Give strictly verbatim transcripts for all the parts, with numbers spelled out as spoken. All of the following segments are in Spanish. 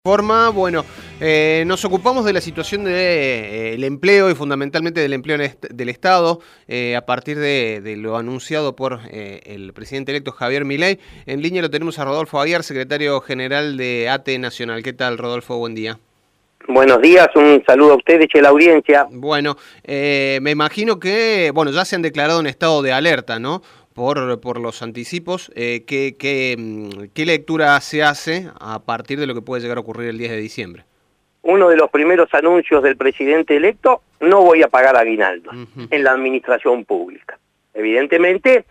Forma, bueno, eh, nos ocupamos de la situación del de, eh, empleo y fundamentalmente del empleo en est del Estado eh, a partir de, de lo anunciado por eh, el presidente electo Javier Milei. En línea lo tenemos a Rodolfo Aguiar, secretario general de A T E Nacional. ¿Qué tal, Rodolfo? Buen día. Buenos días, un saludo a ustedes y a la audiencia. Bueno, eh, me imagino que, bueno, ya se han declarado en estado de alerta, ¿no? Por, por los anticipos. Eh, ¿qué, qué, ¿Qué lectura se hace a partir de lo que puede llegar a ocurrir el diez de diciembre? Uno de los primeros anuncios del presidente electo: no voy a pagar aguinaldo Uh-huh. en la administración pública. Evidentemente,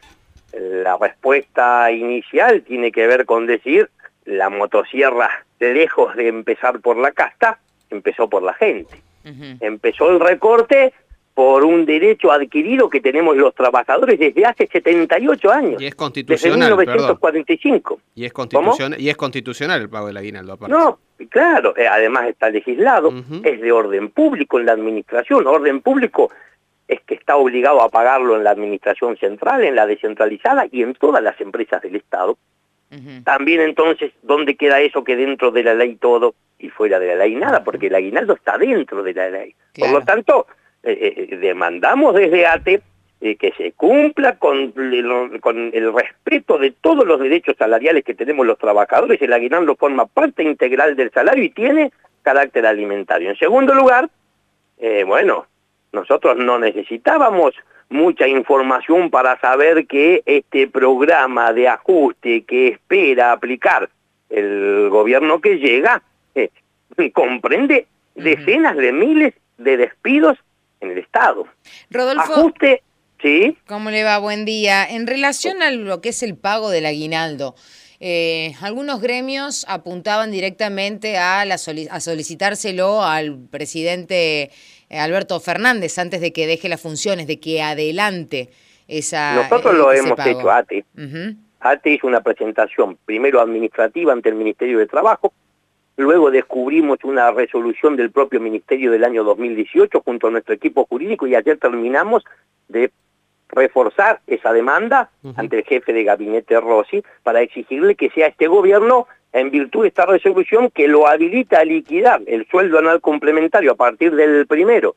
la respuesta inicial tiene que ver con decir: la motosierra, lejos de empezar por la casta, empezó por la gente. Uh-huh. Empezó el recorte por un derecho adquirido que tenemos los trabajadores desde hace setenta y ocho años. Y es constitucional, desde mil novecientos cuarenta y cinco. Perdón. Y es constitucional, y es constitucional el pago del aguinaldo, aparte. No, claro, eh, además está legislado, uh-huh. Es de orden público en la administración. Orden público es que está obligado a pagarlo en la administración central, en la descentralizada y en todas las empresas del Estado. Uh-huh. También entonces, ¿dónde queda eso que dentro de la ley todo y fuera de la ley nada? Uh-huh. Porque el aguinaldo está dentro de la ley. Claro. Por lo tanto, eh, eh, demandamos desde A T E eh, que se cumpla con el, con el respeto de todos los derechos salariales que tenemos los trabajadores. El aguinaldo forma parte integral del salario y tiene carácter alimentario. En segundo lugar, eh, bueno, nosotros no necesitábamos mucha información para saber que este programa de ajuste que espera aplicar el gobierno que llega eh, comprende decenas de miles de despidos en el Estado. Rodolfo, ajuste, ¿sí? ¿Cómo le va? Buen día. En relación a lo que es el pago del aguinaldo, eh, algunos gremios apuntaban directamente a, la soli- a solicitárselo al presidente Alberto Fernández antes de que deje las funciones, de que adelante esa Nosotros lo ese hemos pago. hecho, A T E. Uh-huh. A T E hizo una presentación, primero administrativa ante el Ministerio de Trabajo, luego descubrimos una resolución del propio Ministerio del año dos mil dieciocho junto a nuestro equipo jurídico y ayer terminamos de reforzar esa demanda uh-huh. ante el jefe de gabinete Rossi para exigirle que sea este gobierno, en virtud de esta resolución, que lo habilita a liquidar el sueldo anual complementario a partir del primero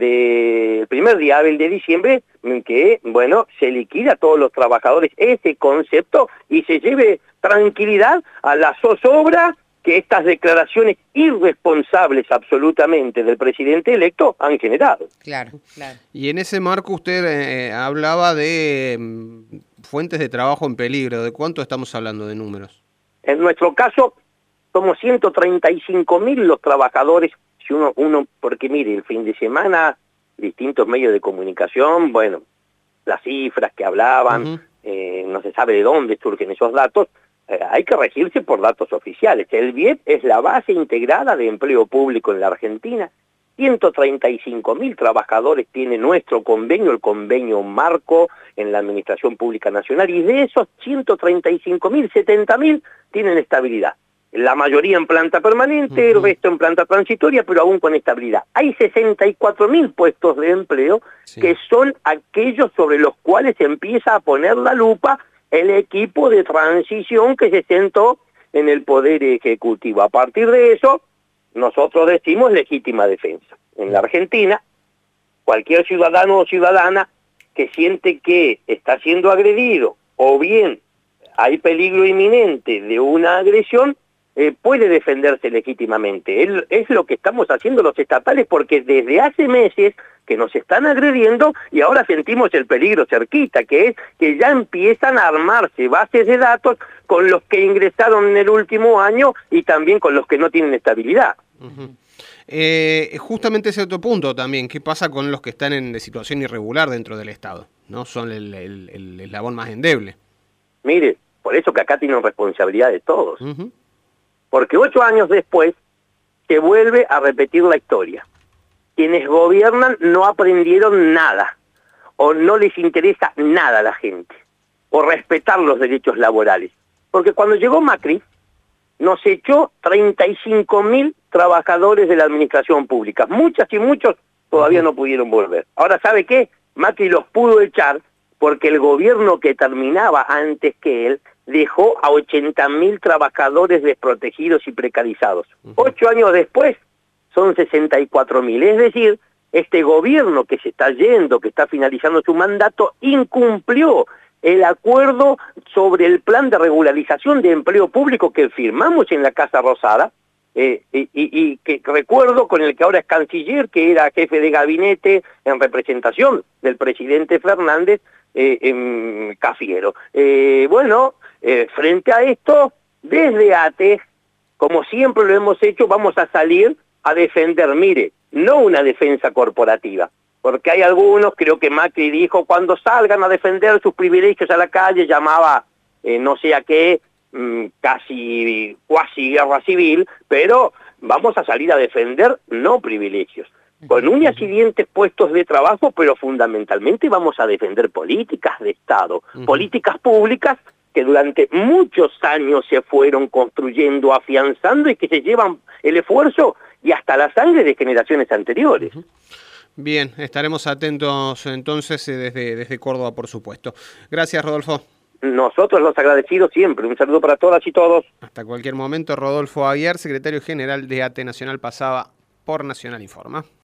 del primer día hábil de diciembre, que, bueno, se liquida a todos los trabajadores ese concepto y se lleve tranquilidad a la zozobra que estas declaraciones irresponsables absolutamente del presidente electo han generado. Claro, claro. Y en ese marco usted eh, hablaba de mm, fuentes de trabajo en peligro. ¿De cuánto estamos hablando de números? En nuestro caso, somos ciento treinta y cinco mil los trabajadores, si uno, uno, porque mire, el fin de semana, distintos medios de comunicación, bueno, las cifras que hablaban, uh-huh. eh, no se sabe de dónde surgen esos datos, eh, hay que regirse por datos oficiales. El B I E P es la base integrada de empleo público en la Argentina. ciento treinta y cinco mil trabajadores tiene nuestro convenio, el convenio marco en la Administración Pública Nacional, y de esos ciento treinta y cinco mil, setenta mil tienen estabilidad. La mayoría en planta permanente, uh-huh. el resto en planta transitoria, pero aún con estabilidad. Hay sesenta y cuatro mil puestos de empleo sí. que son aquellos sobre los cuales se empieza a poner la lupa el equipo de transición que se sentó en el Poder Ejecutivo. A partir de eso, nosotros decimos legítima defensa. En la Argentina, cualquier ciudadano o ciudadana que siente que está siendo agredido o bien hay peligro inminente de una agresión, eh, puede defenderse legítimamente. Es, es lo que estamos haciendo los estatales, porque desde hace meses que nos están agrediendo y ahora sentimos el peligro cerquita, que es que ya empiezan a armarse bases de datos con los que ingresaron en el último año y también con los que no tienen estabilidad. Uh-huh. Eh, justamente ese otro punto también, ¿qué pasa con los que están en situación irregular dentro del Estado? ¿No? Son el, el, el eslabón más endeble. Mire, por eso que acá tienen responsabilidad de todos. Uh-huh. Porque ocho años después se vuelve a repetir la historia. Quienes gobiernan no aprendieron nada, o no les interesa nada a la gente, o respetar los derechos laborales. Porque cuando llegó Macri, nos echó treinta y cinco mil trabajadores de la administración pública. Muchas y muchos todavía no pudieron volver. Ahora, ¿sabe qué? Macri los pudo echar porque el gobierno que terminaba antes que él dejó a ochenta mil trabajadores desprotegidos y precarizados. Uh-huh. Ocho años después son sesenta y cuatro mil. Es decir, este gobierno que se está yendo, que está finalizando su mandato, incumplió el acuerdo sobre el plan de regularización de empleo público que firmamos en la Casa Rosada, eh, y, y, y que recuerdo con el que ahora es canciller, que era jefe de gabinete en representación del presidente Fernández, eh, en Cafiero. Eh, bueno, eh, frente a esto, desde A T E, como siempre lo hemos hecho, vamos a salir a defender, mire, no una defensa corporativa, porque hay algunos, creo que Macri dijo, cuando salgan a defender sus privilegios a la calle, llamaba eh, no sé a qué, mmm, casi cuasi guerra civil, pero vamos a salir a defender no privilegios, con uñas y dientes puestos de trabajo, pero fundamentalmente vamos a defender políticas de Estado, uh-huh. políticas públicas que durante muchos años se fueron construyendo, afianzando y que se llevan el esfuerzo y hasta la sangre de generaciones anteriores. Uh-huh. Bien, estaremos atentos entonces desde, desde Córdoba, por supuesto. Gracias, Rodolfo. Nosotros los agradecidos siempre. Un saludo para todas y todos. Hasta cualquier momento, Rodolfo Aguiar, secretario general de A T E Nacional, pasaba por Nacional Informa.